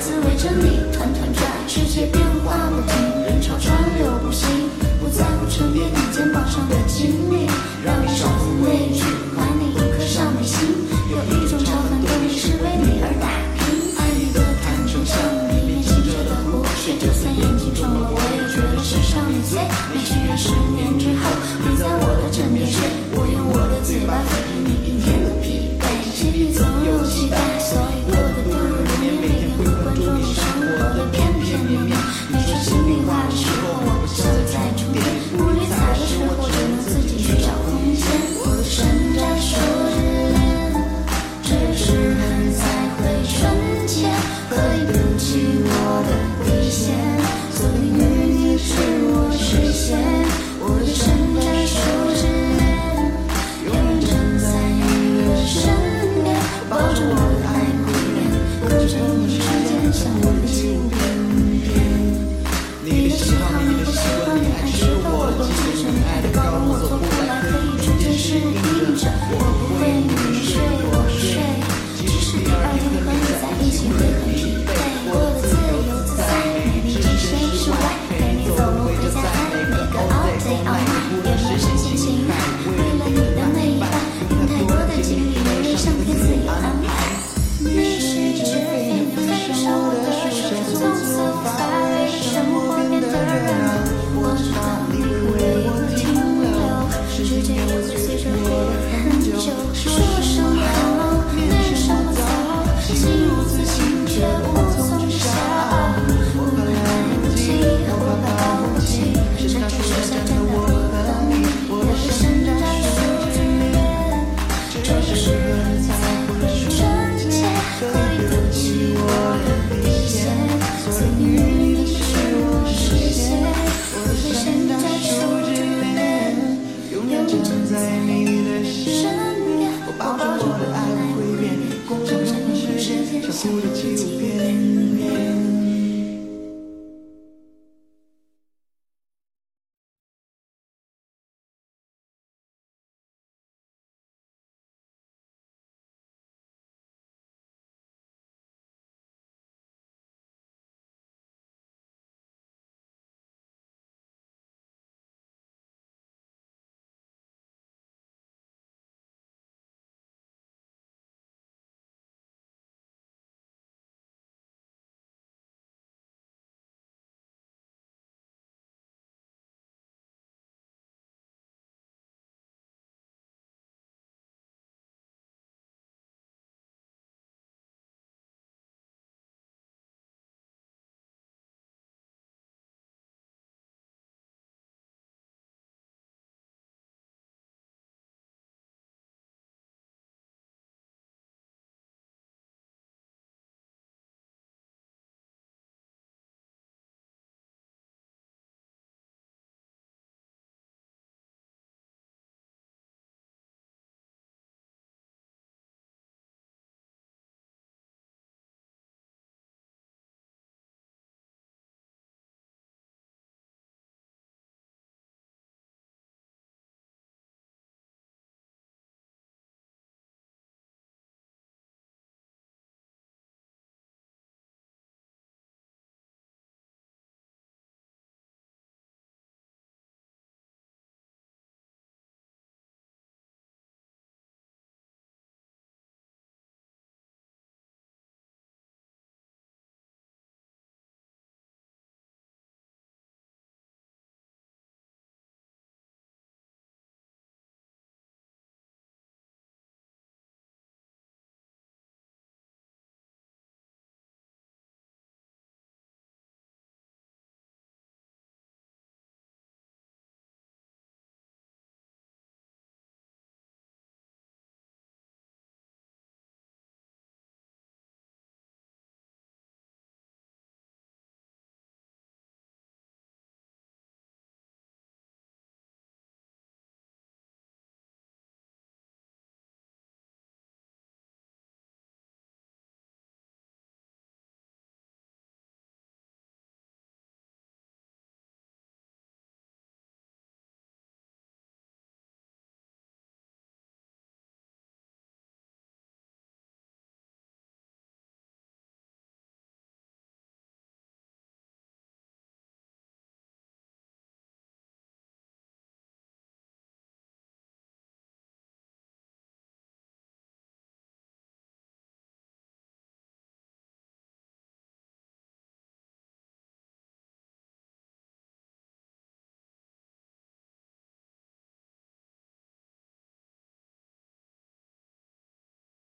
思围着你团团转，世界变化不停，人潮川流不息，不在乎沉淀你肩膀上的经历，让你少份畏惧，还你一颗少女心，有一种超凡动力是为你而打拼。爱你的坦诚像里面清澈的湖水，就算眼睛肿了，我也觉得世上你最美。许愿10年之后，你在我的枕边睡，我用我的嘴巴抚平你一天的疲惫。心里总有期待，所以过得度日如年，每天会关注你生活的片片面面。你说心里话的时候，我不想再充电，不理睬的时候，只能自己去找空间。我的山楂树之恋，只是很才会纯洁，可以不起我的底线，锁定于你是我视线。我的山楂树之恋，永远站在你的身边，抱着我的爱不变，跟着你时间像我的轻便便。你的喜好，你的习惯，你爱吃我的记着，你爱的高我做不来，可以逐渐适应着。我不会你睡我睡，即使第二天和你在一起会很疲惫，过得自由自在，没比起谁之外，陪你走路回家看每个 all day all night， 也不是心情爱，为了你的每一半，用太多的精力，没人上天自有安排。你是一只飞鸟飞上我的手，从此无法为生活变得热闹。我知道你会为我停留，时间也会随着过了很久。说声好，念什么早，心如此清却无从知晓。我本来不及，我抱不起，伸出手想真的我等你，我的山楂树之恋，这是很才会纯洁，可以不起我的底线，所以你是我视线。我的山楂树之恋，永远站在你的身边，我抱着我的爱不会变，跟着你时间像我的纪录片。